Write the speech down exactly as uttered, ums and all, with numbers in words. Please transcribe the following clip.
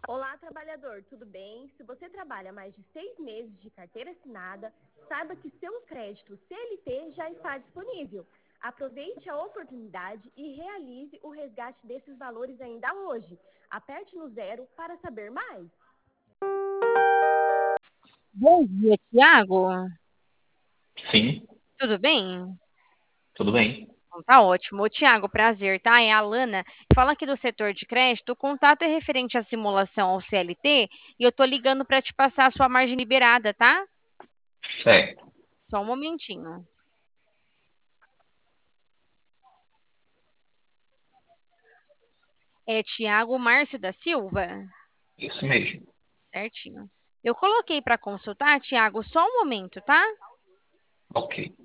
Olá, trabalhador, tudo bem? Se você trabalha mais de seis meses de carteira assinada, saiba que seu crédito C L T já está disponível. Aproveite a oportunidade e realize o resgate desses valores ainda hoje. Aperte no zero para saber mais. Bom dia, Tiago. Sim, Tudo bem? tudo bem. Então, tá ótimo. Ô, Tiago, prazer, tá? É a Alana. Fala aqui do setor de crédito. O contato é referente à simulação ao C L T e eu tô ligando para te passar a sua margem liberada, tá? Certo, Só um momentinho. É Tiago Márcio da Silva? isso mesmo. Certinho. Eu coloquei para consultar, Tiago, só um momento, tá? Ok.